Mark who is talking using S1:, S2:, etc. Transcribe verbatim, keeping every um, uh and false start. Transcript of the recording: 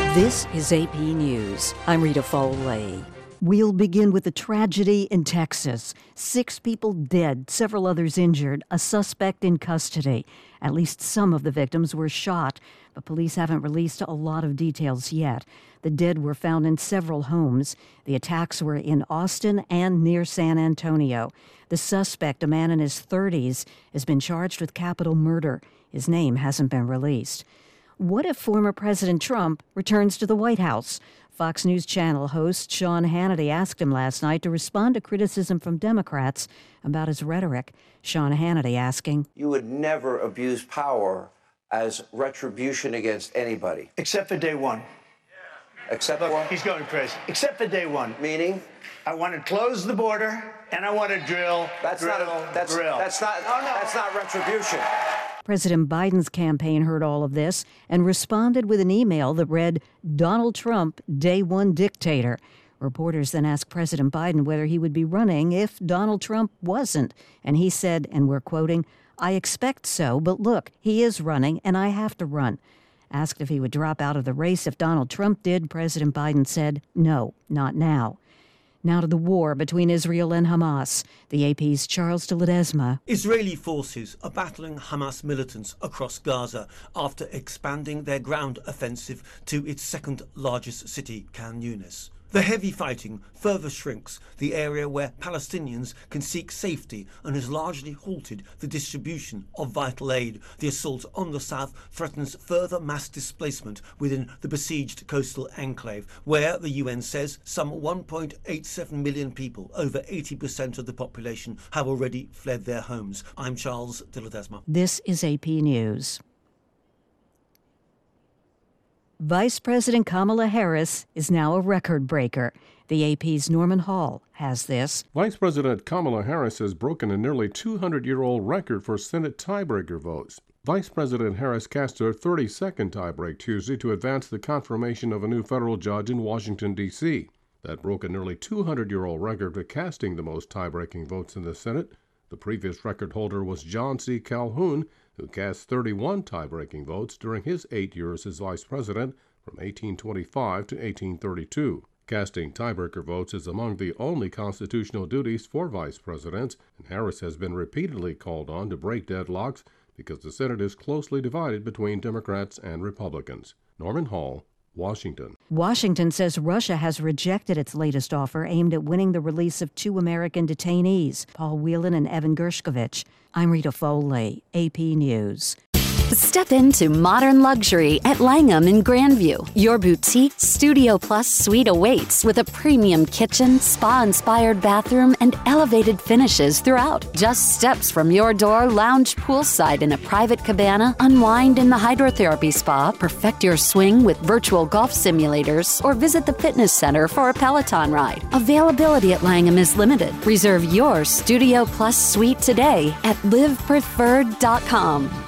S1: This is A P News. I'm Rita Foley. We'll begin with the tragedy in Texas. Six people dead, several others injured, a suspect in custody. At least some of the victims were shot, but police haven't released a lot of details yet. The dead were found in several homes. The attacks were in Austin and near San Antonio. The suspect, a man in his thirties, has been charged with capital murder. His name hasn't been released. What if former President Trump returns to the White House? Fox News Channel host Sean Hannity asked him last night to respond to criticism from Democrats about his rhetoric. Sean Hannity asking,
S2: You would never abuse power as retribution against anybody.
S3: Except for day one.
S2: Except
S3: Look,
S2: what?
S3: he's going crazy. Except for day one.
S2: Meaning?
S3: I want to close the border, and I want to drill,
S2: That's
S3: drill,
S2: not. That's
S3: drill.
S2: that's not.
S3: No, no.
S2: That's not retribution.
S1: President Biden's campaign heard all of this and responded with an email that read, Donald Trump, day one dictator. Reporters then asked President Biden whether he would be running if Donald Trump wasn't. And he said, and we're quoting, I expect so, but look, he is running and I have to run. Asked if he would drop out of the race if Donald Trump did, President Biden said, no, not now. Now to the war between Israel and Hamas. The A P's Charles de Ledesma.
S4: Israeli forces are battling Hamas militants across Gaza after expanding their ground offensive to its second largest city, Khan Yunis. The heavy fighting further shrinks the area where Palestinians can seek safety and has largely halted the distribution of vital aid. The assault on the south threatens further mass displacement within the besieged coastal enclave, where the U N says some one point eight seven million people, over eighty percent of the population, have already fled their homes. I'm Charles de Ledesma.
S1: This is A P News. Vice President Kamala Harris is now a record breaker. The A P's Norman Hall has this.
S5: Vice President Kamala Harris has broken a nearly two hundred year old record for Senate tiebreaker votes. Vice President Harris cast her thirty-second tiebreak Tuesday to advance the confirmation of a new federal judge in Washington, D C That broke a nearly two hundred year old record for casting the most tie-breaking votes in the Senate. The previous record holder was John C. Calhoun, who cast thirty-one tie-breaking votes during his eight years as vice president from eighteen twenty-five to eighteen thirty-two. Casting tiebreaker votes is among the only constitutional duties for vice presidents, and Harris has been repeatedly called on to break deadlocks because the Senate is closely divided between Democrats and Republicans. Norman Hall, Washington.
S1: Washington says Russia has rejected its latest offer aimed at winning the release of two American detainees, Paul Whelan and Evan Gershkovich. I'm Rita Foley, A P News.
S6: Step into modern luxury at Langham in Grandview. Your boutique Studio Plus suite awaits with a premium kitchen, spa-inspired bathroom, and elevated finishes throughout. Just steps from your door, lounge poolside in a private cabana, unwind in the hydrotherapy spa, perfect your swing with virtual golf simulators, or visit the fitness center for a Peloton ride. Availability at Langham is limited. Reserve your Studio Plus suite today at live preferred dot com.